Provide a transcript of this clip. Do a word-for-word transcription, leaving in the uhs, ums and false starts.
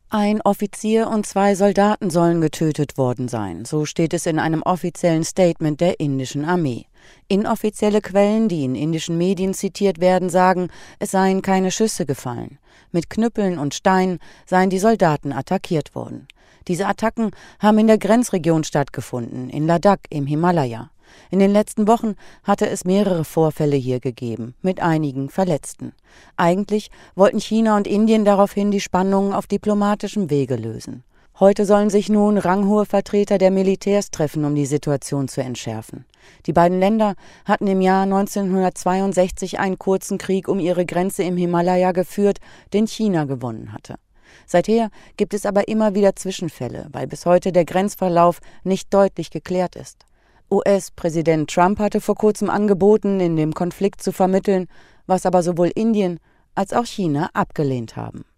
Ein Offizier und zwei Soldaten sollen getötet worden sein, so steht es in einem offiziellen Statement der indischen Armee. Inoffizielle Quellen, die in indischen Medien zitiert werden, sagen, es seien keine Schüsse gefallen. Mit Knüppeln und Steinen seien die Soldaten attackiert worden. Diese Attacken haben in der Grenzregion stattgefunden, in Ladakh im Himalaya. In den letzten Wochen hatte es mehrere Vorfälle hier gegeben, mit einigen Verletzten. Eigentlich wollten China und Indien daraufhin die Spannungen auf diplomatischem Wege lösen. Heute sollen sich nun ranghohe Vertreter der Militärs treffen, um die Situation zu entschärfen. Die beiden Länder hatten im Jahr neunzehnhundertzweiundsechzig einen kurzen Krieg um ihre Grenze im Himalaya geführt, den China gewonnen hatte. Seither gibt es aber immer wieder Zwischenfälle, weil bis heute der Grenzverlauf nicht deutlich geklärt ist. U S-Präsident Trump hatte vor kurzem angeboten, in dem Konflikt zu vermitteln, was aber sowohl Indien als auch China abgelehnt haben.